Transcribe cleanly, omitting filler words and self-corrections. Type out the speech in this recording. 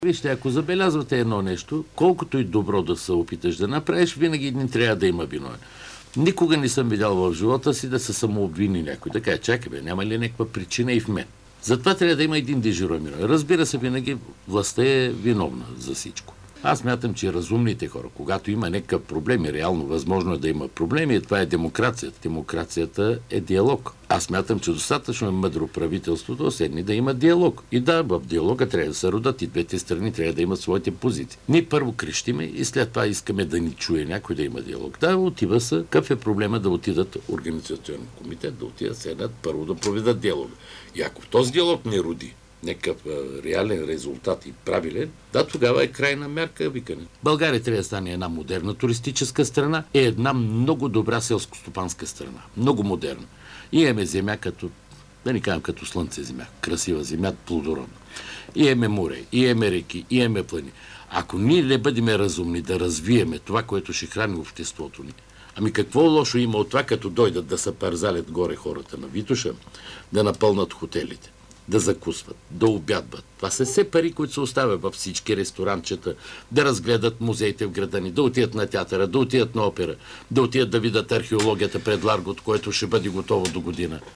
Вижте, ако забелязвате едно нещо, колкото и добро да се опиташ да направиш, винаги един трябва да има виновен. Никога не съм видял в живота си да се самообвини някой. Да каже, чакай бе, няма ли някаква причина и в мен? Затова трябва да има един дежурен виновен. Разбира се, винаги властта е виновна за всичко. Аз мятам, че разумните хора, когато има някакъв проблем и реално възможно е да има проблеми, това е демокрацията. Демокрацията е диалог. Аз мятам, че достатъчно е мъдро правителството да седне да има диалог. И да, в диалога трябва да се родат и двете страни трябва да имат своите позиции. Ние първо крещиме и след това искаме да ни чуе някой да има диалог. Да, отива се. Какъв е проблема да отидат организационен комитет, да отидат седнат, първо да проведат диалога. И ако този диалог не роди някакъв реален резултат и правилен, да, тогава е крайна мярка викане. България трябва да стане една модерна туристическа страна и една много добра селско-стопанска страна. Много модерна. И имаме земя като, да ни кажем като слънце земя, красива земя, плодородна. И имаме море, и имаме реки, и имаме плани. Ако ние не бъдем разумни да развиеме това, което ще храни обществото ни, ами какво лошо има от това, като дойдат да се парзалят горе хората на Витоша, да напълнат хотелите, да закусват, да обядват. Това са все пари, които се оставят във всички ресторанчета, да разгледат музеите в града ни, да отидат на театъра, да отидат на опера, да отидат да видят археологията пред Ларгот, което ще бъде готово до година.